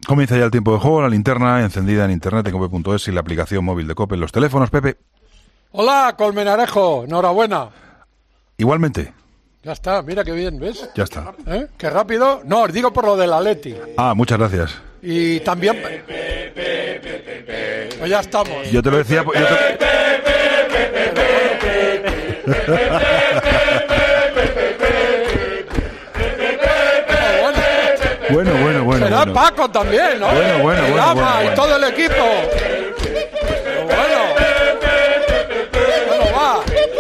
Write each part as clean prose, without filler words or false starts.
Comienza ya el tiempo de juego, la linterna encendida en internet en cope.es y la aplicación móvil de Cope en los teléfonos. Pepe. Hola, Colmenarejo, enhorabuena. Igualmente. Ya está, mira qué bien, ¿ves? Ya está. Qué rápido. No, os digo por lo del Atleti. Muchas gracias. Y también... Pues ya estamos. Yo te lo decía... Bueno. Será bueno. Paco también, ¿no? Bueno. Y todo el equipo. Bueno, va.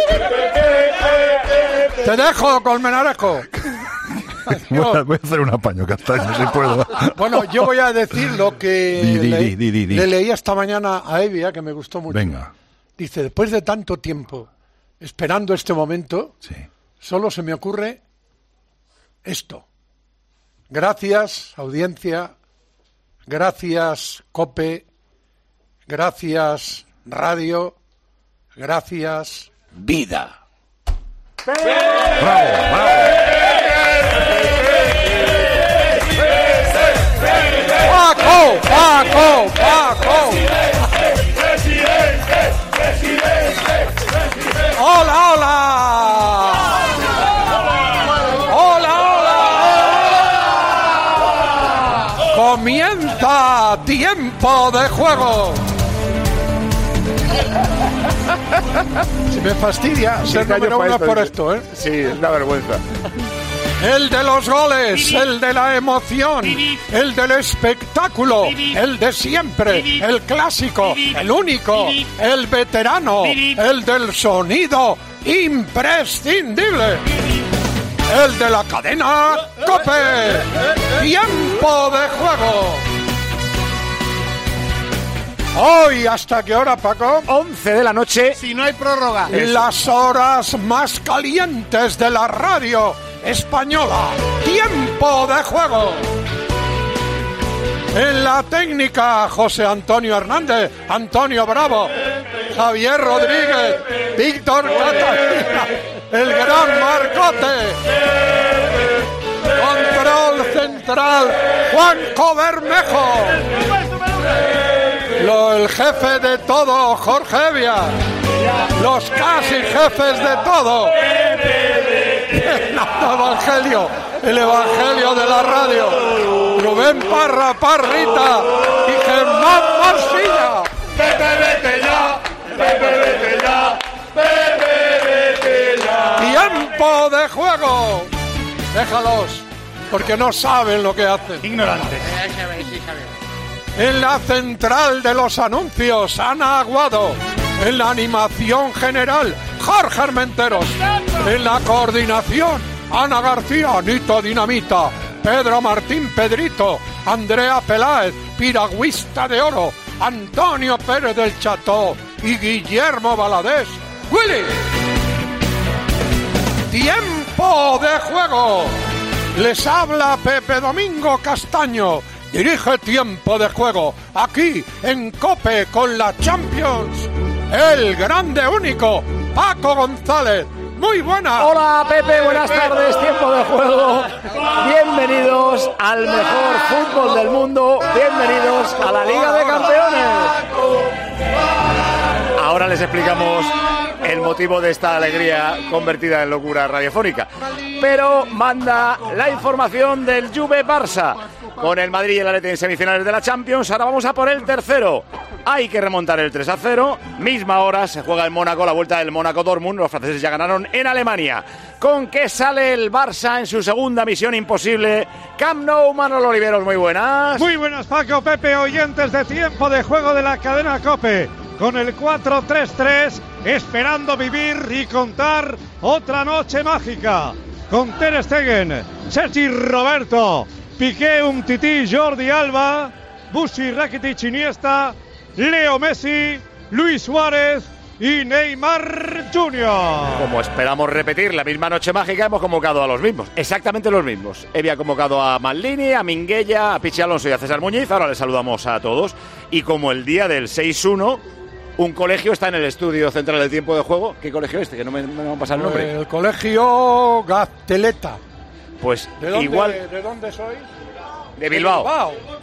Te dejo, Colmenarejo. Voy a hacer un apaño castaño, si puedo. Bueno, yo voy a decir lo que Di. le leí esta mañana a Evia, que me gustó mucho. Venga. Dice, después de tanto tiempo esperando este momento, sí, solo se me ocurre esto. Gracias, audiencia. Gracias, Cope. Gracias, radio. Gracias, vida. ¡Bravo! ¡Paco! ¡Hola! ¡Comienza tiempo de juego! Se me fastidia ser número uno por esto, ¿eh? Sí, es una vergüenza. El de los goles, el de la emoción, el del espectáculo, el de siempre, el clásico, el único, el veterano, el del sonido imprescindible, el de la cadena COPE. Tiempo de juego. Hoy, ¿hasta qué hora, Paco? 11 de la noche. Si no hay prórroga. Las horas más calientes de la radio española. Tiempo de juego. En la técnica, José Antonio Hernández, Antonio Bravo, Javier Rodríguez, Víctor Catalina, el gran Marcote. Control central, Juanjo Bermejo. El jefe de todo, Jorge Evia. Los casi jefes de todo. El evangelio de la radio. Rubén Parrita y Germán Marsilla. Vete ya. Tiempo de juego. Déjalos, porque no saben lo que hacen. Ignorantes. En la central de los anuncios, Ana Aguado. En la animación general, Jorge Armenteros. En la coordinación, Ana García, Anita Dinamita, Pedro Martín Pedrito, Andrea Peláez, piragüista de oro, Antonio Pérez del Cható y Guillermo Valadés. ¡Willy! ¡Tiempo de juego! Les habla Pepe Domingo Castaño. Dirige Tiempo de Juego, aquí en COPE con la Champions. El grande único, Paco González. Muy buenas. Hola Pepe, buenas tardes, Tiempo de Juego. Bienvenidos al mejor fútbol del mundo. Bienvenidos a la Liga de Campeones. Ahora les explicamos el motivo de esta alegría convertida en locura radiofónica. Pero manda la información del Juve Barça. Con el Madrid y el Atleti en semifinales de la Champions, ahora vamos a por el tercero. Hay que remontar el 3-0. Misma hora se juega en Mónaco, la vuelta del Mónaco-Dortmund. Los franceses ya ganaron en Alemania. ¿Con qué sale el Barça en su segunda misión imposible? Camp Nou, Manolo Oliveros, muy buenas. Muy buenas, Paco, Pepe, oyentes de Tiempo de Juego de la cadena COPE. Con el 4-3-3, esperando vivir y contar otra noche mágica. Con Ter Stegen, Sergi Roberto, Piqué, Umtiti, Jordi Alba, Bussi, Rakitic, Iniesta, Leo Messi, Luis Suárez y Neymar Jr. Como esperamos repetir la misma noche mágica, hemos convocado a los mismos, exactamente los mismos. Había convocado a Maldini, a Minguella, a Pichi Alonso y a César Muñiz. Ahora les saludamos a todos. Y como el día del 6-1, un colegio está en el estudio central del Tiempo de Juego. ¿Qué colegio es este? Que no me va a pasar el nombre. El colegio Gazteleta. Pues ¿De dónde, igual. ¿De dónde sois? De Bilbao.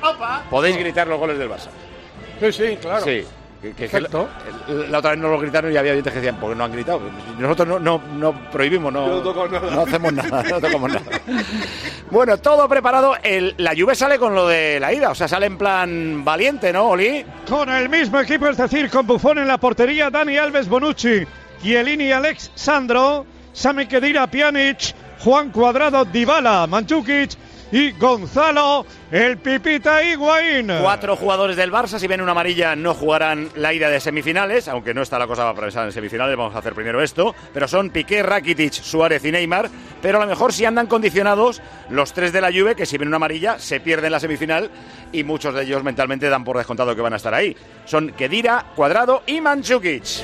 podéis gritar los goles del Barça. Sí, claro. Sí. La otra vez no lo gritaron y había oyentes que decían, ¿por qué no han gritado? Nosotros no prohibimos, no hacemos nada, no tocamos nada. Bueno, todo preparado. La Juve sale con lo de la ida, o sea, sale en plan valiente, ¿no, Oli? Con el mismo equipo, es decir, con Buffon en la portería, Dani Alves, Bonucci, Chiellini, Alex Sandro, Sami Khedira, Pjanic, Juan Cuadrado, Dybala, Mandžukić y Gonzalo, el Pipita Higuaín. 4 jugadores del Barça, si ven una amarilla no jugarán la ida de semifinales, aunque no está la cosa para pensar en semifinales, vamos a hacer primero esto, pero son Piqué, Rakitic, Suárez y Neymar, pero a lo mejor si andan condicionados los 3 de la Juve, que si ven una amarilla se pierden la semifinal y muchos de ellos mentalmente dan por descontado que van a estar ahí. Son Khedira, Cuadrado y Mandžukić.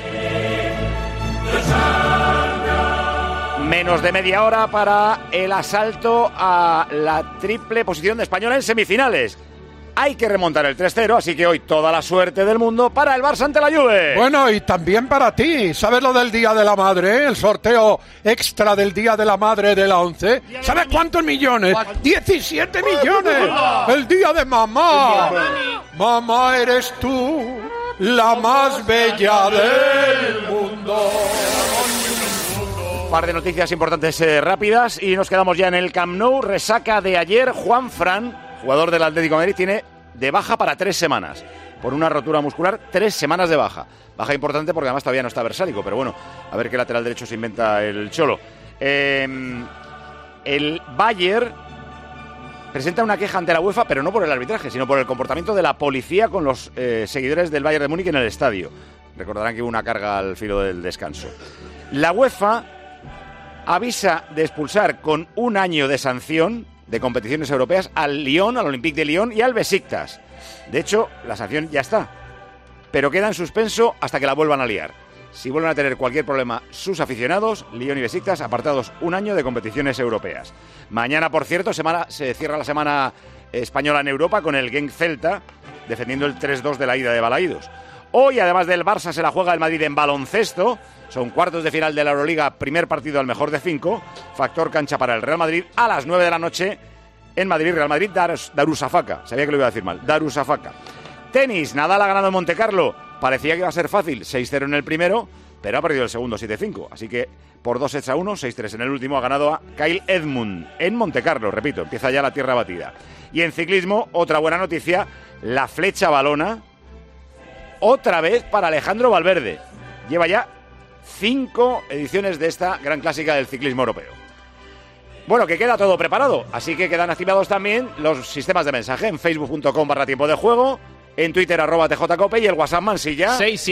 Menos de media hora para el asalto a la triple posición de Española en semifinales. Hay que remontar el 3-0, así que hoy toda la suerte del mundo para el Barça ante la Juve. Bueno, y también para ti. ¿Sabes lo del Día de la Madre? El sorteo extra del Día de la Madre de la 11. ¿Sabes cuántos millones? 17 millones. El Día de Mamá. Mamá, eres tú la más bella del mundo. Un par de noticias importantes rápidas y nos quedamos ya en el Camp Nou. Resaca de ayer. Juan Fran, jugador del Atlético de Madrid, tiene de baja para 3 semanas. Por una rotura muscular, 3 semanas de baja. Baja importante porque además todavía no está Versálico, pero bueno, a ver qué lateral derecho se inventa el Cholo. El Bayern presenta una queja ante la UEFA, pero no por el arbitraje, sino por el comportamiento de la policía con los seguidores del Bayern de Múnich en el estadio. Recordarán que hubo una carga al filo del descanso. La UEFA avisa de expulsar con 1 año de sanción de competiciones europeas al Lyon, al Olympique de Lyon y al Besiktas. De hecho, la sanción ya está, pero queda en suspenso hasta que la vuelvan a liar. Si vuelven a tener cualquier problema sus aficionados, Lyon y Besiktas apartados 1 año de competiciones europeas. Mañana, por cierto, se cierra la semana española en Europa con el Genk Celta defendiendo el 3-2 de la ida de Balaídos. Hoy, además del Barça, se la juega el Madrid en baloncesto. Son cuartos de final de la Euroliga, primer partido al mejor de 5. Factor cancha para el Real Madrid a las 9 de la noche en Madrid. Real Madrid, Darussafaka. Sabía que lo iba a decir mal. Darussafaka. Tenis, Nadal ha ganado en Montecarlo. Parecía que iba a ser fácil, 6-0 en el primero, pero ha perdido el segundo 7-5. Así que por 2-1, 6-3 en el último, ha ganado a Kyle Edmund en Montecarlo. Repito, empieza ya la tierra batida. Y en ciclismo, otra buena noticia, la flecha balona, otra vez para Alejandro Valverde. Lleva ya 5 ediciones de esta gran clásica del ciclismo europeo. Bueno, que queda todo preparado, así que quedan activados también los sistemas de mensaje en facebook.com/tiempo de juego, en Twitter @tjcope y el WhatsApp Mansilla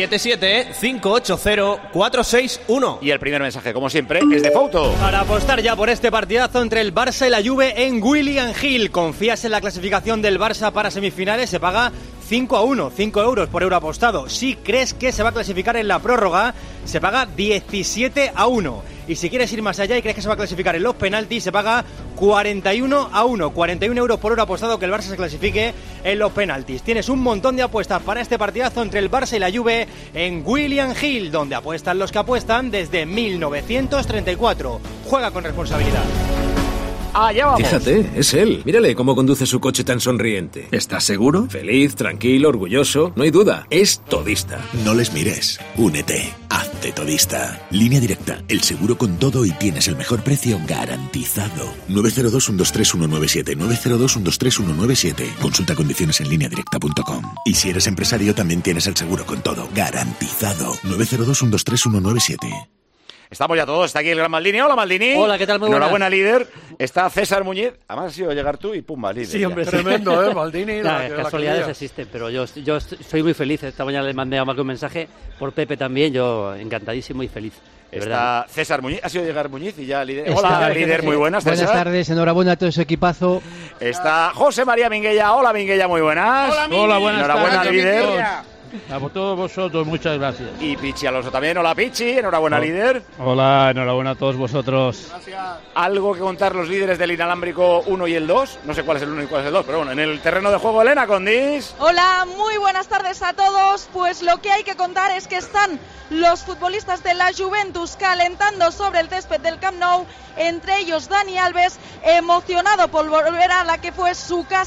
677-580-461. Y el primer mensaje, como siempre, es de Fouto. Para apostar ya por este partidazo entre el Barça y la Juve en William Hill. ¿Confías en la clasificación del Barça para semifinales? Se paga 5-1, 5 euros por euro apostado. Si crees que se va a clasificar en la prórroga, se paga 17-1. Y si quieres ir más allá y crees que se va a clasificar en los penaltis, se paga 41-1. 41 euros por euro apostado que el Barça se clasifique en los penaltis. Tienes un montón de apuestas para este partidazo entre el Barça y la Juve en William Hill, donde apuestan los que apuestan desde 1934. Juega con responsabilidad. Allá vamos. Fíjate, es él. Mírale cómo conduce su coche tan sonriente. ¿Estás seguro? Feliz, tranquilo, orgulloso. No hay duda, es todista. No les mires. Únete. Hazte todista. Línea Directa. El seguro con todo y tienes el mejor precio garantizado. 902-123-197. 902-123-197. Consulta condiciones en lineadirecta.com. Y si eres empresario, también tienes el seguro con todo garantizado. 902-123-197. Estamos ya todos, está aquí el gran Maldini. Hola, Maldini. Hola, ¿qué tal? Muy enhorabuena, líder. Está César Muñiz. Además, ha sido llegar tú y pumba, líder. Sí, hombre. Tremendo, Maldini. Casualidades existen, pero yo estoy muy feliz. Esta mañana le mandé a Marco un mensaje por Pepe también. Yo encantadísimo y feliz. Está verdad. César Muñiz. Ha sido llegar Muñiz y ya líder. Hola, líder. Muy buenas, César. Buenas tardes, enhorabuena a todo su equipazo. Está José María Minguella. Hola, Minguella, muy buenas. Hola, buenas enhorabuena, tardes, líder. A todos vosotros, muchas gracias. Y Pichi Alonso también. Hola, Pichi. Enhorabuena, líder. Hola, enhorabuena a todos vosotros. Gracias. ¿Algo que contar los líderes del inalámbrico 1 y el 2? No sé cuál es el 1 y cuál es el 2, pero bueno, en el terreno de juego, Elena Condis. Hola, muy buenas tardes a todos. Pues lo que hay que contar es que están los futbolistas de la Juventus calentando sobre el césped del Camp Nou, entre ellos Dani Alves, emocionado por volver a la que fue su casa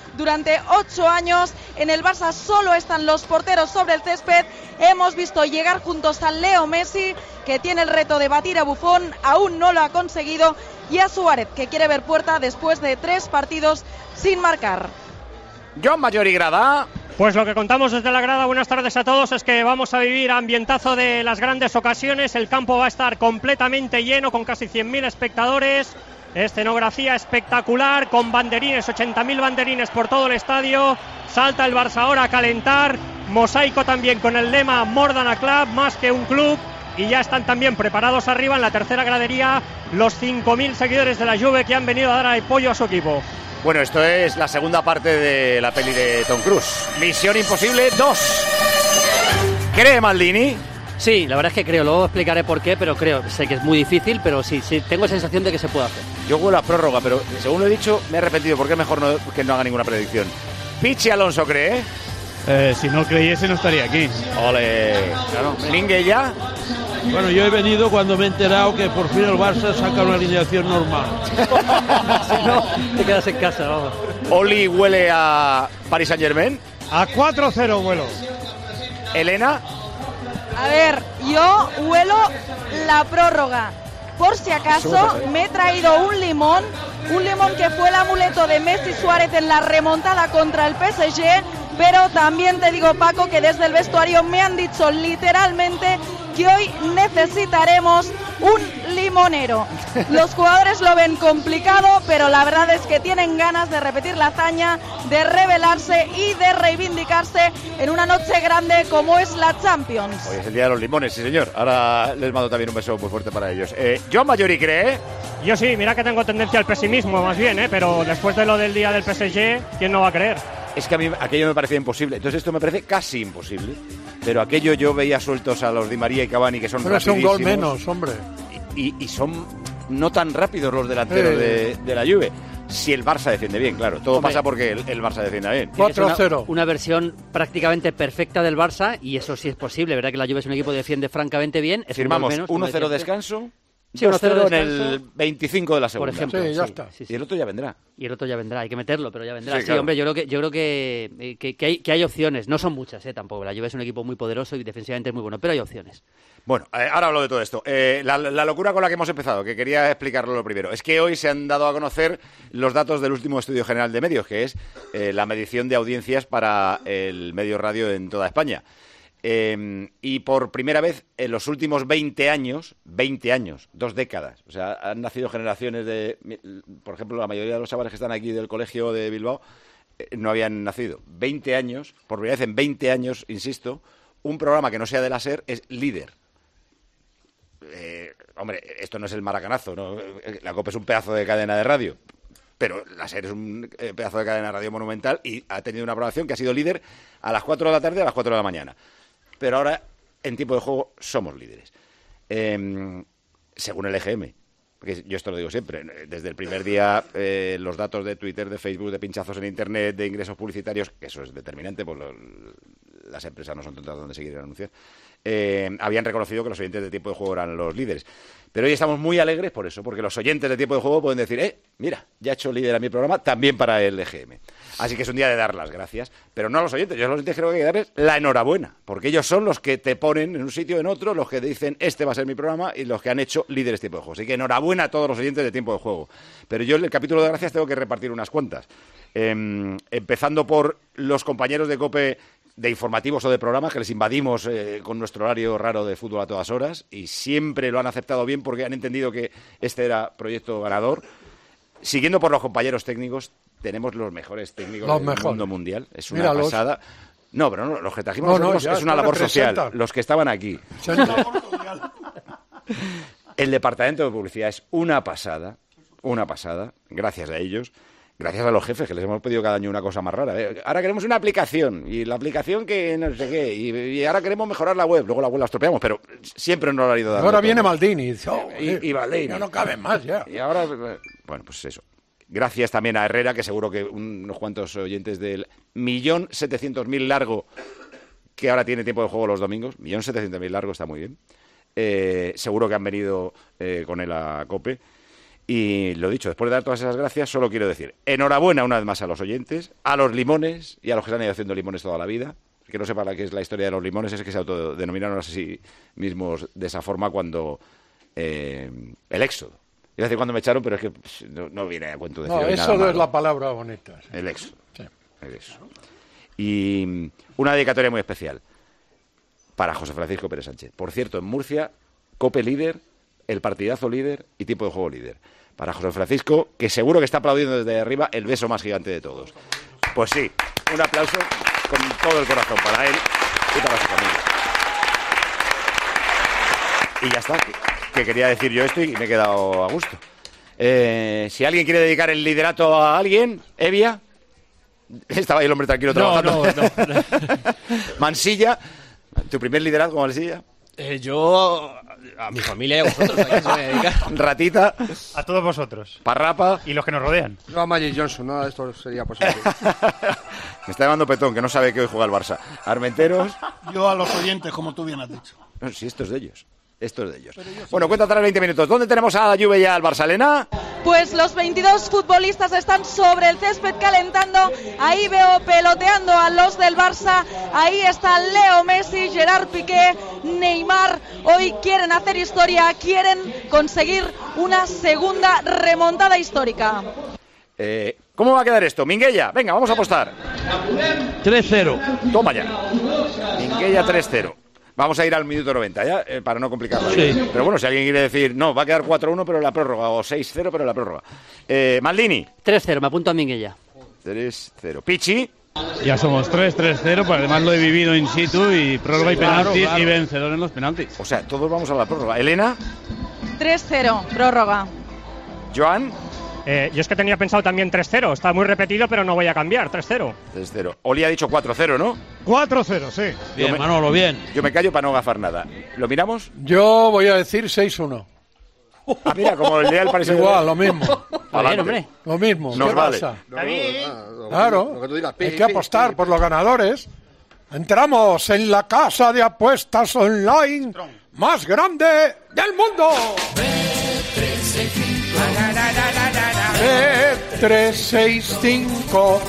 durante 8 años. En el Barça solo están los porteros sobre el césped. Hemos visto llegar juntos a Leo Messi, que tiene el reto de batir a Buffon, aún no lo ha conseguido, y a Suárez, que quiere ver puerta después de 3 partidos sin marcar. John Mallori Grada. Pues lo que contamos desde la grada, buenas tardes a todos, es que vamos a vivir ambientazo de las grandes ocasiones. El campo va a estar completamente lleno, con casi 100.000 espectadores. Escenografía espectacular, con banderines, 80.000 banderines por todo el estadio. Salta el Barça ahora a calentar. Mosaico también con el lema More than a club, más que un club. Y ya están también preparados arriba en la tercera gradería los 5.000 seguidores de la Juve que han venido a dar apoyo a su equipo. Bueno, esto es la segunda parte de la peli de Tom Cruise. Misión Imposible 2. ¿Cree Maldini? Sí, la verdad es que creo, luego explicaré por qué, pero creo, sé que es muy difícil, pero sí, tengo sensación de que se puede hacer. Yo huelo a prórroga, pero según lo he dicho, me he arrepentido, porque es mejor que no haga ninguna predicción. Pichi Alonso cree. Si no creyese no estaría aquí. Ole. Claro. Mingue ya. Bueno, yo he venido cuando me he enterado que por fin el Barça saca una alineación normal. Si no, te quedas en casa, vamos. Oli huele a Paris Saint-Germain. A 4-0 vuelo. Elena. A ver, yo huelo la prórroga. Por si acaso, me he traído un limón que fue el amuleto de Messi Suárez en la remontada contra el PSG, pero también te digo, Paco, que desde el vestuario me han dicho literalmente que hoy necesitaremos un limonero. Los jugadores lo ven complicado, pero la verdad es que tienen ganas de repetir la hazaña, de rebelarse y de reivindicarse en una noche grande como es la Champions. Hoy es el día de los limones, sí señor. Ahora les mando también un beso muy fuerte para ellos. John Mallori cree. Yo sí, mira que tengo tendencia al pesimismo más bien, pero después de lo del día del PSG, ¿quién no va a creer? Es que a mí aquello me parecía imposible. Entonces esto me parece casi imposible. Pero aquello yo veía sueltos a los Di María y Cavani, que son rapidísimos. Pero es un gol menos, hombre. Y son no tan rápidos los delanteros de la Juve. Si el Barça defiende bien, claro. Todo pasa porque el Barça defiende bien. 4-0. Una versión prácticamente perfecta del Barça, y eso sí es posible. ¿Verdad que la Juve es un equipo que defiende francamente bien? Firmamos 1-0 descanso. Sí, 1-0 en el 25 de la segunda. Por ejemplo. Sí, ya está. Sí. Y el otro ya vendrá. Hay que meterlo, pero ya vendrá. Sí, claro. Hombre, yo creo que hay opciones. No son muchas, tampoco. La Juve es un equipo muy poderoso y defensivamente muy bueno, pero hay opciones. Bueno, ahora hablo de todo esto. La locura con la que hemos empezado, que quería explicarlo lo primero, es que hoy se han dado a conocer los datos del último Estudio General de Medios, que es la medición de audiencias para el medio radio en toda España. Y por primera vez en los últimos 20 años, 2 décadas, o sea, han nacido generaciones de, por ejemplo, la mayoría de los chavales que están aquí del colegio de Bilbao no habían nacido. 20 años, por primera vez en 20 años, insisto, un programa que no sea de la SER es líder. Hombre, esto no es el maracanazo, ¿no? La COPE es un pedazo de cadena de radio, pero la SER es un pedazo de cadena de radio monumental y ha tenido una programación que ha sido líder a las 4 de la tarde y a las 4 de la mañana. Pero ahora, en tiempo de juego, somos líderes. Según el EGM, porque yo esto lo digo siempre, desde el primer día los datos de Twitter, de Facebook, de pinchazos en Internet, de ingresos publicitarios, que eso es determinante, pues las empresas no son tontas donde seguir anunciar, habían reconocido que los oyentes de tiempo de juego eran los líderes. Pero hoy estamos muy alegres por eso, porque los oyentes de tiempo de juego pueden decir, mira, ya he hecho líder a mi programa, también para el EGM. Así que es un día de dar las gracias, pero no a los oyentes. Yo a los oyentes creo que hay que darles la enhorabuena, porque ellos son los que te ponen en un sitio o en otro, los que dicen, este va a ser mi programa, y los que han hecho líderes de tiempo de juego. Así que enhorabuena a todos los oyentes de tiempo de juego. Pero yo en el capítulo de gracias tengo que repartir unas cuantas. Empezando por los compañeros de COPE de informativos o de programas que les invadimos con nuestro horario raro de fútbol a todas horas y siempre lo han aceptado bien porque han entendido que este era proyecto ganador. Siguiendo por los compañeros técnicos, tenemos los mejores técnicos del mundo mundial. Es una pasada. No, pero no, los que trajimos es una labor social. Los que estaban aquí. El departamento de publicidad es una pasada, gracias a ellos. Gracias a los jefes, que les hemos pedido cada año una cosa más rara. Ahora queremos una aplicación, y la aplicación que no sé qué, y ahora queremos mejorar la web. Luego la web la estropeamos, pero siempre nos lo ha ido dando. Ahora viene Maldini. Y Maldini. Ya no caben más, ya. Y ahora, bueno, pues eso. Gracias también a Herrera, que seguro que unos cuantos oyentes del 1.700.000 largo, que ahora tiene tiempo de juego los domingos, 1.700.000 largo, está muy bien. Seguro que han venido con él a COPE. Y lo dicho, después de dar todas esas gracias, solo quiero decir enhorabuena una vez más a los oyentes, a los limones y a los que se han ido haciendo limones toda la vida. Que no sepa qué es la historia de los limones, es que se autodenominaron así mismos de esa forma cuando el éxodo. Iba a decir cuando me echaron, pero es que no viene a cuento decir. No, eso no es la palabra bonita. Sí. El éxodo. Sí. El éxodo. Y una dedicatoria muy especial para José Francisco Pérez Sánchez. Por cierto, en Murcia, COPE líder, el partidazo líder y tiempo de juego líder. Para José Francisco, que seguro que está aplaudiendo desde arriba, el beso más gigante de todos. Pues sí, un aplauso con todo el corazón para él y para su familia. Y ya está, que quería decir yo esto y me he quedado a gusto. Si alguien quiere dedicar el liderato a alguien, Evia. Estaba ahí el hombre tranquilo trabajando. No. Mansilla, ¿tu primer liderazgo, Mansilla? Yo... A mi familia y a vosotros. ¿A quién se me dedica? Ratita. A todos vosotros. Parrapa. Y los que nos rodean. No a Magic Johnson, nada de esto sería posible. Me está llamando Petón, que no sabe que hoy juega el Barça. Armenteros. Yo a los oyentes, como tú bien has dicho. No, sí, esto es de ellos. Bueno, cuenta atrás 20 minutos. ¿Dónde tenemos a la Juve y al Barça, Elena? Pues los 22 futbolistas están sobre el césped calentando. Ahí veo peloteando a los del Barça. Ahí está Leo Messi, Gerard Piqué, Neymar. Hoy quieren hacer historia, quieren conseguir una segunda remontada histórica. ¿Cómo va a quedar esto? Minguella, venga, vamos a apostar. 3-0. Toma ya. Minguella 3-0. Vamos a ir al minuto 90, ¿ya? Para no complicarlo. Sí. Pero bueno, si alguien quiere decir, no, va a quedar 4-1, pero en la prórroga, o 6-0, pero en la prórroga. Maldini. 3-0, me apunto a Minguella. 3-0. Pichi. Ya somos 3-0, pero además lo he vivido in situ y prórroga y penaltis y vencedor en los penaltis. O sea, todos vamos a la prórroga. Elena. 3-0, prórroga. Joan. Yo es que tenía pensado también 3-0. Está muy repetido, pero no voy a cambiar. 3-0. 3-0. Oli ha dicho 4-0, ¿no? 4-0, sí. Bien, Manolo, bien. Yo me callo para no gafar nada. ¿Lo miramos? Yo voy a decir 6-1. Ah, mira, como el día del Paris igual, lo mismo. Bien, hombre. Lo mismo. Nos ¿Qué vale. pasa? Claro, hay que apostar por los ganadores. Entramos en la casa de apuestas online más grande del mundo. Bet365,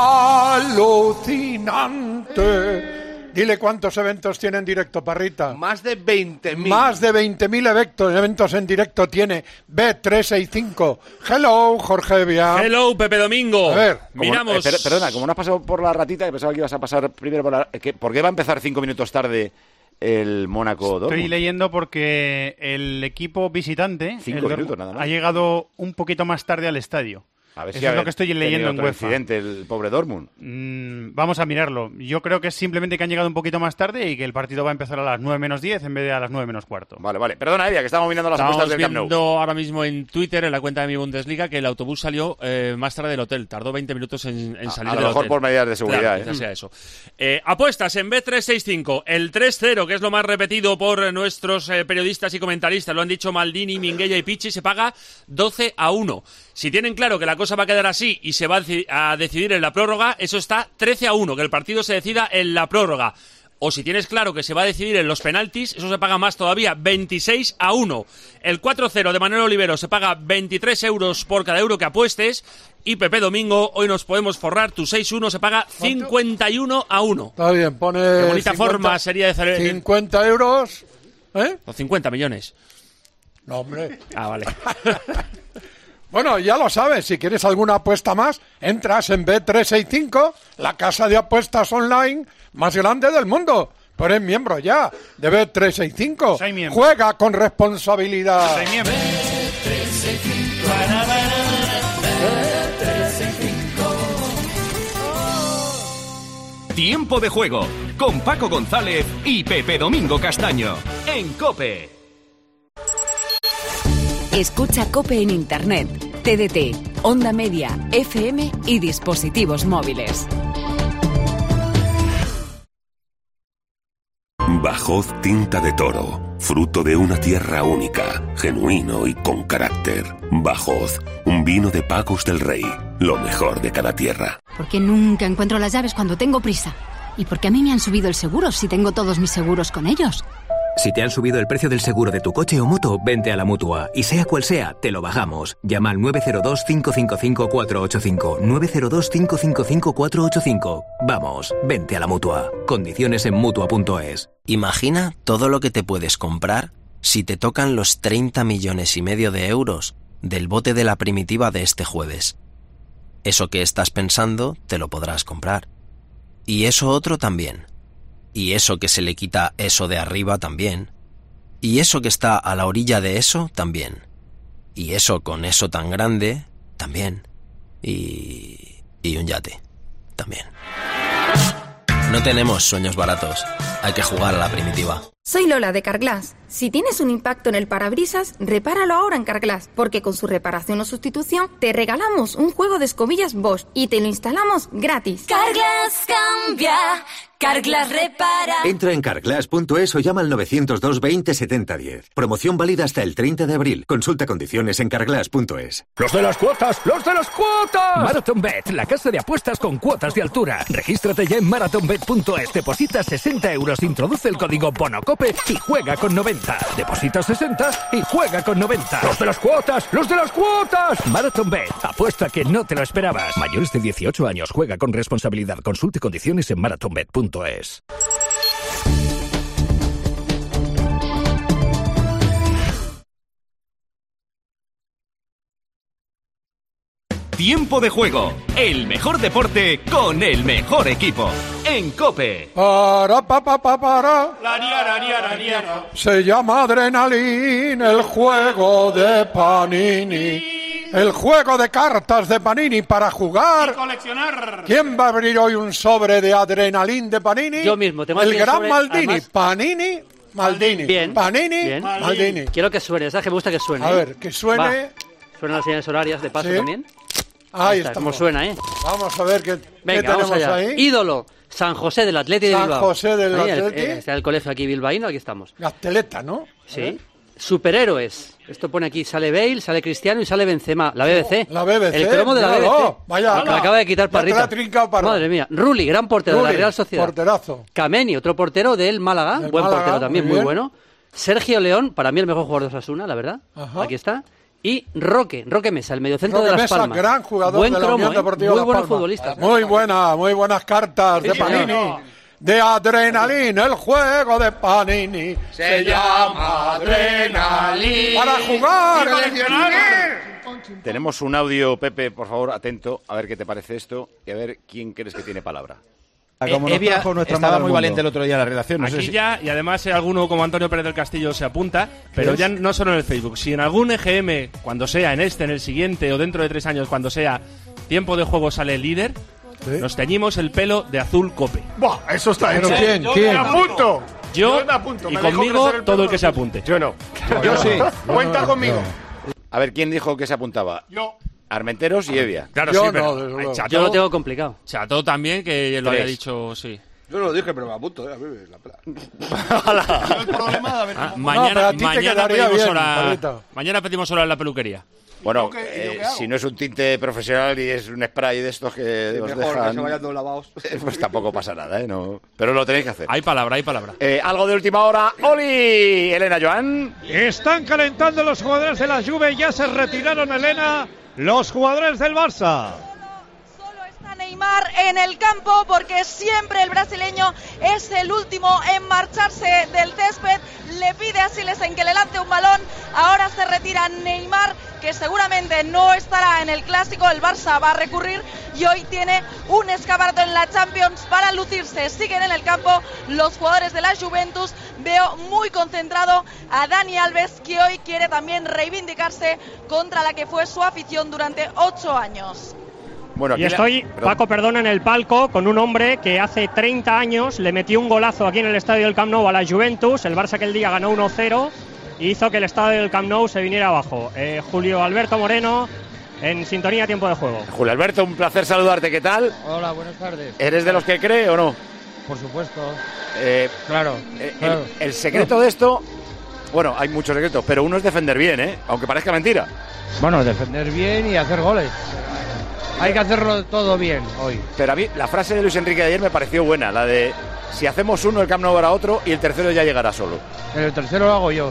alucinante. Dile cuántos eventos tiene en directo, Parrita. Más de 20.000. Más de 20.000 eventos en directo tiene Bet365. Hello, Jorge Evia. Hello, Pepe Domingo. A ver, miramos. Perdona, como no has pasado por la ratita, que pensaba que ibas a pasar primero por la... ¿Por qué va a empezar 5 minutos tarde el Mónaco Dortmund? Estoy leyendo porque el equipo visitante 5 minutos nada más. ha llegado un poquito más tarde al estadio. A ver Eso si es lo que estoy leyendo en otro UEFA. incidente, el pobre Dortmund. Vamos a mirarlo. Yo creo que es simplemente que han llegado un poquito más tarde y que el partido va a empezar a las 9 menos 10 en vez de a las 9 menos cuarto. Vale. Perdona, Evia, que estamos mirando las apuestas del Camp Nou. Estamos viendo ahora mismo en Twitter, en la cuenta de mi Bundesliga, que el autobús salió más tarde del hotel. Tardó 20 minutos en salir del hotel. A lo mejor por medidas de seguridad. Claro, sea eso. Apuestas en Bet365. El 3-0, que es lo más repetido por nuestros periodistas y comentaristas. Lo han dicho Maldini, Minguella y Pichi. Se paga 12-1. Si tienen claro que la cosa va a quedar así y se va a decidir en la prórroga, eso está 13-1, que el partido se decida en la prórroga. O si tienes claro que se va a decidir en los penaltis, eso se paga más todavía, 26-1. El 4-0 de Manuel Olivero se paga 23 euros por cada euro que apuestes. Y Pepe Domingo, hoy nos podemos forrar, tu 6-1 se paga 51-1. Está bien, pone... Qué bonita 50, forma sería de hacer... 50 euros, ¿eh? O 50 millones. No, hombre. Ah, vale. Bueno, ya lo sabes, si quieres alguna apuesta más, entras en Bet365, la casa de apuestas online más grande del mundo. Tú eres miembro ya de Bet365. Soy miembro. Juega con responsabilidad. Soy miembro. Tiempo de juego con Paco González y Pepe Domingo Castaño en COPE. Escucha COPE en Internet, TDT, Onda Media, FM y dispositivos móviles. Bajós Tinta de Toro, fruto de una tierra única, genuino y con carácter. Bajós, un vino de Pacos del Rey, lo mejor de cada tierra. Porque nunca encuentro las llaves cuando tengo prisa. Y porque a mí me han subido el seguro si tengo todos mis seguros con ellos. Si te han subido el precio del seguro de tu coche o moto, vente a la Mutua. Y sea cual sea, te lo bajamos. Llama al 902-555-485. 902-555-485. Vamos, vente a la Mutua. Condiciones en Mutua.es. Imagina todo lo que te puedes comprar si te tocan los 30,5 millones de euros del bote de la primitiva de este jueves. Eso que estás pensando, te lo podrás comprar. Y eso otro también. Y eso que se le quita eso de arriba también. Y eso que está a la orilla de eso también. Y eso con eso tan grande también. Y un yate también. No tenemos sueños baratos. Hay que jugar a la primitiva. Soy Lola de Carglass. Si tienes un impacto en el parabrisas, repáralo ahora en Carglass, porque con su reparación o sustitución te regalamos un juego de escobillas Bosch y te lo instalamos gratis. Carglass cambia, Carglass repara. Entra en carglass.es o llama al 902 20 70 10. Promoción válida hasta el 30 de abril. Consulta condiciones en carglass.es. ¡Los de las cuotas! ¡Los de las cuotas! MarathonBet, la casa de apuestas con cuotas de altura. Regístrate ya en marathonbet.es. Deposita 60 euros, introduce el código BONOCOPE y juega con 90. Deposita 60 y juega con 90. ¡Los de las cuotas! ¡Los de las cuotas! MarathonBet, apuesta que no te lo esperabas. Mayores de 18 años, juega con responsabilidad. Consulte condiciones en marathonbet.es. Tiempo de juego, el mejor deporte con el mejor equipo. En COPE. Para. La niara. Se llama Adrenalina, el juego de Panini. El juego de cartas de Panini para jugar. Y coleccionar. ¿Quién va a abrir hoy un sobre de Adrenalina de Panini? Yo mismo. Tengo el gran sobre, Maldini. Además, Panini, Maldini. Bien. Panini, Bien. Maldini. Quiero que suene. ¿Sabes que me gusta que suene? A ver, que suene. Va. Suenan las señales horarias de paso ¿Sí? también. Ahí está. Como suena, ¿eh? Vamos a ver qué Venga, tenemos vamos allá. ahí. Ídolo, San José del Atleti de San Bilbao. José del Ahí, Atleti. Está el colegio aquí bilbaíno, aquí estamos. Gasteleta, ¿no? Sí. Superhéroes. Esto pone aquí, sale Bale, sale Cristiano y sale Benzema. La BBC. La BBC. El cromo de la míralo. BBC. Vaya. Me la acaba de quitar Parrita. Madre mía. Rulli, gran portero de la Real Sociedad. Porterazo. Kameni, otro portero del Málaga. Buen Málaga, portero también, muy muy bien. bueno. Sergio León, para mí el mejor jugador de Osasuna, la verdad. Ajá. Aquí está. Y Roque Mesa, el mediocentro Roque de Las Mesa, Palmas. gran jugador Buen de la cromo, Unión Deportiva muy Las buenos Palmas. futbolistas. Muy buenas cartas de Panini. De Adrenalina, el juego de Panini. Se llama Adrenalina. Para jugar. Tenemos un audio, Pepe, por favor, atento, a ver qué te parece esto y a ver quién crees que tiene palabra. Como nos Evia trajo nuestra estaba madre al muy mundo. valiente el otro día en la redacción. No Aquí sé si... ya, y además alguno como Antonio Pérez del Castillo se apunta, pero es? ya no solo en el Facebook. Si en algún EGM, cuando sea, en este, en el siguiente o dentro de 3 años, cuando sea, tiempo de juego sale líder, nos teñimos el pelo de azul Cope. Buah, eso está ¿Pero hecho. quién? Yo ¿Quién? me apunto. Yo me apunto. y Me dejo conmigo crecer el todo pelo. el que se apunte. Yo no. Yo sí. Cuenta conmigo. A ver, ¿quién dijo que se apuntaba? Yo. Armenteros y Evia. Claro, Yo sí, pero no, desde luego. Chato, Yo lo tengo complicado. Chato también, que lo 3. había dicho, sí. Yo no lo dije, pero me apunto. A mí la pela. El problema de haber pero a Mañana, ti te mañana, quedaría pedimos bien, hora, Parrita. mañana pedimos hora en la peluquería. Bueno, ¿Y yo qué hago? si no es un tinte profesional y es un spray de estos que os Mejor que dejan, se vayan dos lavados. pues tampoco pasa nada, ¿eh? No, pero lo tenéis que hacer. Hay palabra. Algo de última hora. ¡Oli! Elena Joan. Están calentando los jugadores de la Juve, ya se retiraron, Elena, los jugadores del Barça. Neymar en el campo porque siempre el brasileño es el último en marcharse del césped. Le pide a Silesen que le lance un balón. Ahora se retira Neymar, que seguramente no estará en el clásico. El Barça va a recurrir y hoy tiene un escaparate en la Champions para lucirse. Siguen en el campo los jugadores de la Juventus. Veo muy concentrado a Dani Alves, que hoy quiere también reivindicarse contra la que fue su afición durante 8 años. Bueno, Y estoy, Paco, perdona, en el palco con un hombre que hace 30 años le metió un golazo aquí en el estadio del Camp Nou a la Juventus. El Barça aquel día ganó 1-0 y hizo que el estadio del Camp Nou se viniera abajo. Julio Alberto Moreno, en sintonía, tiempo de juego. Julio Alberto, un placer saludarte. ¿Qué tal? Hola, buenas tardes. ¿Eres de los que cree o no? Por supuesto. Claro. claro. El secreto de esto, bueno, hay muchos secretos, pero uno es defender bien, ¿eh? Aunque parezca mentira. Bueno, defender bien y hacer goles. Hay que hacerlo todo bien hoy. Pero a mí la frase de Luis Enrique de ayer me pareció buena, la de si hacemos uno, el Camp Nou hará otro y el tercero ya llegará solo. El tercero lo hago yo.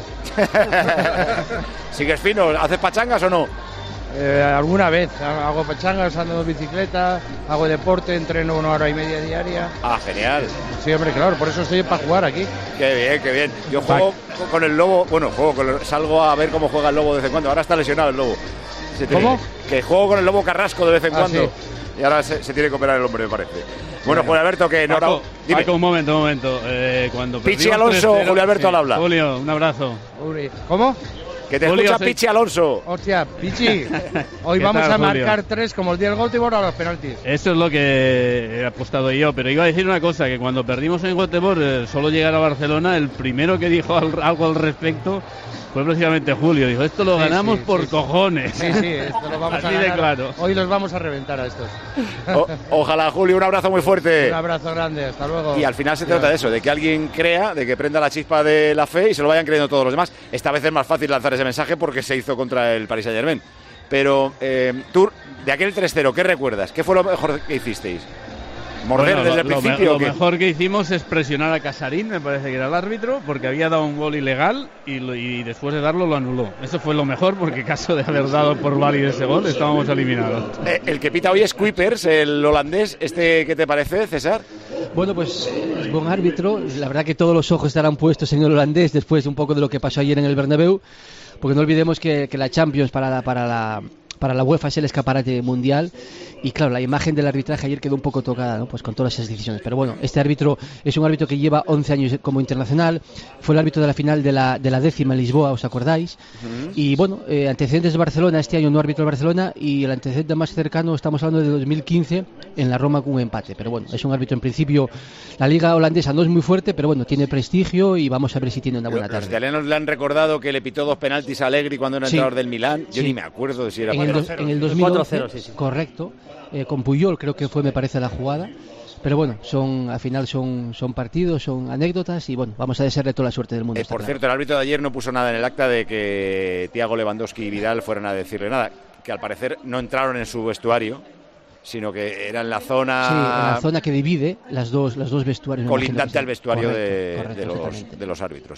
¿Sigues fino? ¿Haces pachangas o no? Alguna vez hago pachangas, ando en bicicleta, hago deporte, entreno 1 hora y media diaria. Ah, genial. Sí, hombre, claro, por eso estoy para jugar aquí. Qué bien, qué bien. Yo juego con el Lobo, salgo a ver cómo juega el Lobo de vez en cuando. Ahora está lesionado el Lobo. ¿Cómo? Que juego con el Lobo Carrasco de vez en cuando. Sí. Y ahora se tiene que operar el hombre, me parece. Bueno, Julio Alberto, que no... Paco, un momento. Cuando Pichi Alonso, Julio Alberto al habla. Julio, un abrazo. ¿Cómo? Que te escucha Pichi Alonso. Hostia, Pichi, hoy vamos a marcar 3 como el día del Göteborg a los penaltis. Eso es lo que he apostado yo, pero iba a decir una cosa, que cuando perdimos en Göteborg, solo llegar a Barcelona, el primero que dijo algo al respecto fue precisamente Julio. Dijo, esto lo ganamos por cojones. Sí, esto lo vamos así a ganar. de claro. Hoy los vamos a reventar a estos. Ojalá, Julio, un abrazo muy fuerte. Un abrazo grande, hasta luego. Y al final se trata de eso, de que alguien crea, de que prenda la chispa de la fe y se lo vayan creyendo todos los demás. Esta vez es más fácil lanzar ese mensaje porque se hizo contra el Paris Saint-Germain. Pero tú, de aquel 3-0, ¿qué recuerdas? ¿Qué fue lo mejor que hicisteis? ¿Morder desde el principio? Lo mejor que hicimos es presionar a Casarín, me parece que era el árbitro, porque había dado un gol ilegal y después de darlo lo anuló. Eso fue lo mejor, porque caso de haber dado por válido ese gol, estábamos eliminados. El que pita hoy es Kuipers, el holandés. ¿Qué te parece, César? Bueno, pues es buen árbitro. La verdad que todos los ojos estarán puestos en el holandés después de un poco de lo que pasó ayer en el Bernabéu, porque no olvidemos que la Champions para la UEFA es el escaparate mundial. Y claro, la imagen del arbitraje ayer quedó un poco tocada, ¿no? Pues con todas esas decisiones. Pero bueno, este árbitro es un árbitro que lleva 11 años como internacional. Fue el árbitro de la final de la 10ª en Lisboa, ¿os acordáis? Y bueno, antecedentes de Barcelona, este año no árbitro de Barcelona. Y el antecedente más cercano, estamos hablando de 2015, en la Roma con un empate. Pero bueno, es un árbitro en principio. La liga holandesa no es muy fuerte, pero bueno, tiene prestigio y vamos a ver si tiene una buena tarde. Los italianos le han recordado que le pitó 2 penaltis a Allegri cuando era entrenador del Milán. Yo ni me acuerdo de si era 4-0. En el 2011, 4-0, sí. Correcto. Con Puyol creo que fue, me parece, la jugada. Pero bueno, al final son partidos, son anécdotas y bueno, vamos a desearle toda la suerte del mundo. Por cierto, el árbitro de ayer no puso nada en el acta de que Thiago Lewandowski y Vidal fueran a decirle nada, que al parecer no entraron en su vestuario, sino que era en la zona... Sí, en la zona que divide las dos vestuarios. Colindante al vestuario de los árbitros.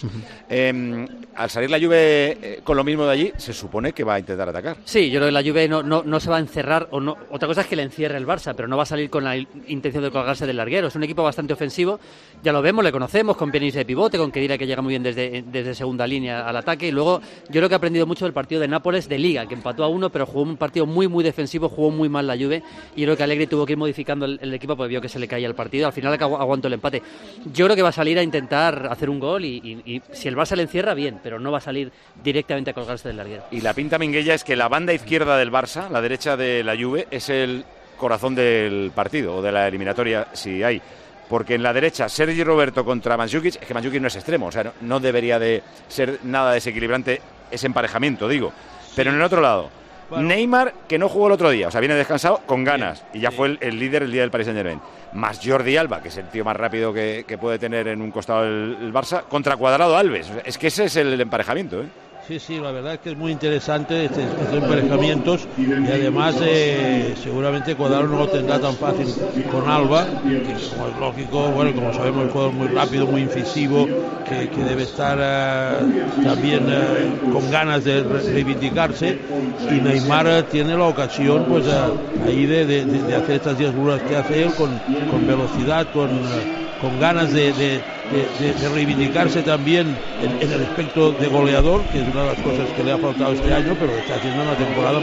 Al salir la Juve con lo mismo de allí, se supone que va a intentar atacar. Sí, yo creo que la Juve no se va a encerrar, o no. Otra cosa es que le encierre el Barça, pero no va a salir con la intención de colgarse del larguero. Es un equipo bastante ofensivo, ya lo vemos, le conocemos, con Pjanic de pivote, con Khedira que llega muy bien desde segunda línea al ataque, y luego yo creo que ha aprendido mucho del partido de Nápoles de Liga, que empató a 1, pero jugó un partido muy muy defensivo, jugó muy mal la Juve, y yo creo que Allegri tuvo que ir modificando el equipo porque vio que se le caía el partido. Al final aguantó el empate. Yo creo que va a salir a intentar hacer un gol y si el Barça le encierra, bien, pero no va a salir directamente a colgarse del larguero. Y la pinta, Minguella, es que la banda izquierda del Barça, la derecha de la Juve, es el corazón del partido o de la eliminatoria, si hay. Porque en la derecha, Sergi Roberto contra Mandžukić, es que Mandžukić no es extremo, o sea, no debería de ser nada desequilibrante ese emparejamiento, digo. Pero en el otro lado, Neymar, que no jugó el otro día, o sea, viene descansado con ganas, y ya fue el líder el día del Paris Saint-Germain. Más Jordi Alba, que es el tío más rápido que puede tener en un costado el Barça, contra Cuadrado Alves. Es que ese es el emparejamiento, ¿eh? Sí, la verdad es que es muy interesante estos emparejamientos y además seguramente Cuadrado no lo tendrá tan fácil con Alba, que como es lógico, bueno, como sabemos, es un jugador muy rápido, muy incisivo, que debe estar también con ganas de reivindicarse, y Neymar tiene la ocasión pues ahí de hacer estas 10 burras que hace él con velocidad, con ganas de reivindicarse también en el aspecto de goleador, que es una de las cosas que le ha faltado este año, pero está haciendo una temporada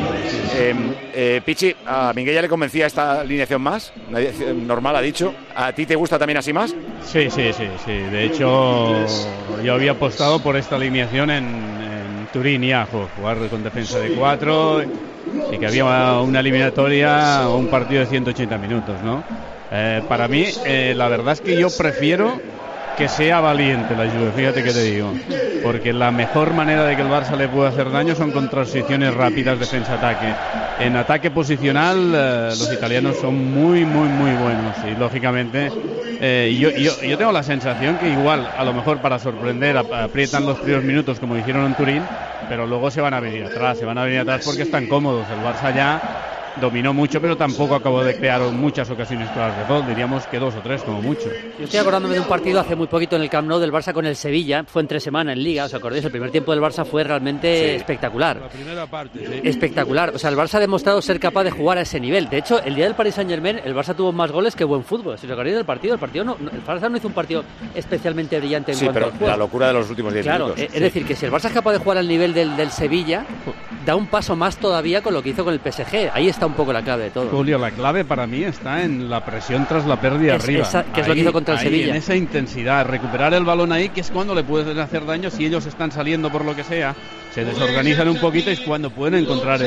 magnífica. Pichi, a Minguella le convencía esta alineación más, normal ha dicho. ¿A ti te gusta también así más? Sí. De hecho, yo había apostado por esta alineación en Turín y Ajo, jugar con defensa de 4 y que había una eliminatoria o un partido de 180 minutos, ¿no? Para mí, la verdad es que yo prefiero que sea valiente la Juve, fíjate que te digo, porque la mejor manera de que el Barça le pueda hacer daño son con transiciones rápidas, defensa-ataque. En ataque posicional los italianos son muy buenos y lógicamente yo tengo la sensación que igual, a lo mejor para sorprender, aprietan los primeros minutos como hicieron en Turín, pero luego se van a venir atrás porque están cómodos. El Barça ya dominó mucho, pero tampoco acabó de crear muchas ocasiones claras de gol. Diríamos que 2 o 3 como mucho. Yo estoy acordándome de un partido hace muy poquito en el Camp Nou del Barça con el Sevilla. Fue entre semana en Liga, ¿os acordáis? El primer tiempo del Barça fue realmente espectacular. La primera parte, sí. Espectacular. O sea, el Barça ha demostrado ser capaz de jugar a ese nivel. De hecho, el día del Paris Saint-Germain, el Barça tuvo más goles que buen fútbol. Si os acordáis del partido, el Barça no hizo un partido especialmente brillante en cuanto al juego. Sí, pero la locura de los últimos 10 minutos. Claro, es decir, que si el Barça es capaz de jugar al nivel del Sevilla, da un paso más todavía con lo que hizo con el PSG. Ahí está un poco la clave de todo. Julio, la clave para mí está en la presión tras la pérdida arriba. Que es lo que hizo contra el Sevilla. En esa intensidad, recuperar el balón ahí, que es cuando le pueden hacer daño. Si ellos están saliendo por lo que sea, se desorganizan un poquito, y es cuando pueden encontrar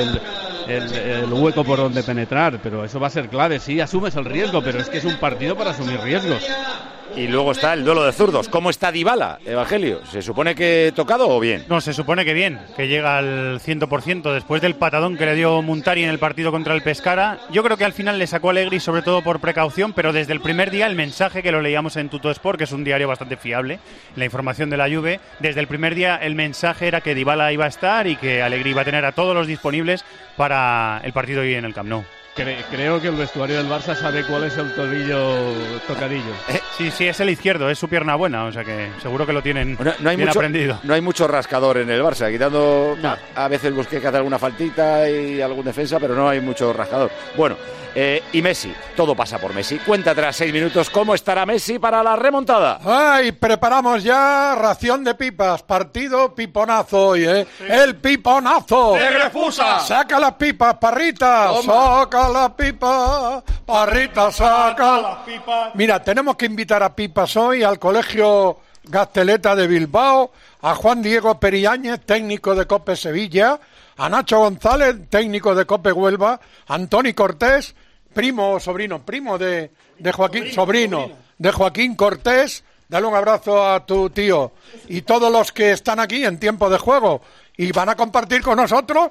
el hueco por donde penetrar. Pero eso va a ser clave. Sí, asumes el riesgo, pero es que es un partido para asumir riesgos. Y luego está el duelo de zurdos. ¿Cómo está Dybala, Evangelio? ¿Se supone que tocado o bien? No, se supone que bien, que llega al 100% después del patadón que le dio Muntari en el partido contra el Pescara. Yo creo que al final le sacó Allegri, sobre todo por precaución, pero desde el primer día el mensaje, que lo leíamos en Tuttosport, que es un diario bastante fiable, la información de la Juve, desde el primer día el mensaje era que Dybala iba a estar y que Allegri iba a tener a todos los disponibles para el partido hoy en el Camp Nou. Creo que el vestuario del Barça sabe cuál es el tobillo tocadillo. Sí, es el izquierdo, es su pierna buena, o sea que seguro que lo tienen bien aprendido. No hay mucho rascador en el Barça, quitando a veces Busquets que hace alguna faltita y algún defensa, pero no hay mucho rascador. Bueno, y Messi, todo pasa por Messi. Cuenta tras 6 minutos cómo estará Messi para la remontada. ¡Ay! Preparamos ya ración de pipas, partido piponazo hoy, ¿eh? Sí. ¡El piponazo! ¡De Grefusa! ¡Saca las pipas, Parrita! ¡Saca las pipas! ¡Parrita, saca las pipas! Mira, tenemos que invitar a pipas hoy al Colegio Gasteleta de Bilbao, a Juan Diego Periáñez, técnico de COPE Sevilla, a Nacho González, técnico de COPE Huelva, a Antoni Cortés, primo de Joaquín, sobrino de Joaquín Cortés. Dale un abrazo a tu tío y todos los que están aquí en tiempo de juego y van a compartir con nosotros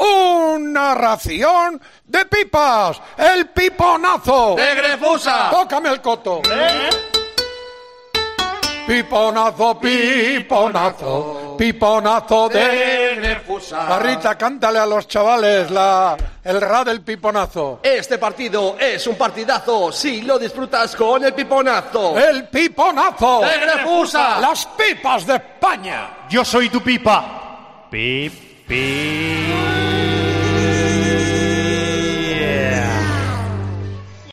una ración de pipas, el piponazo de Grefusa. Tócame el coto. Piponazo, piponazo, piponazo de Grefusa. Parrita, cántale a los chavales el ra del piponazo. Este partido es un partidazo si lo disfrutas con el piponazo. ¡El piponazo! ¡De Grefusa! ¡Las pipas de España! Yo soy tu pipa. Pip, pip.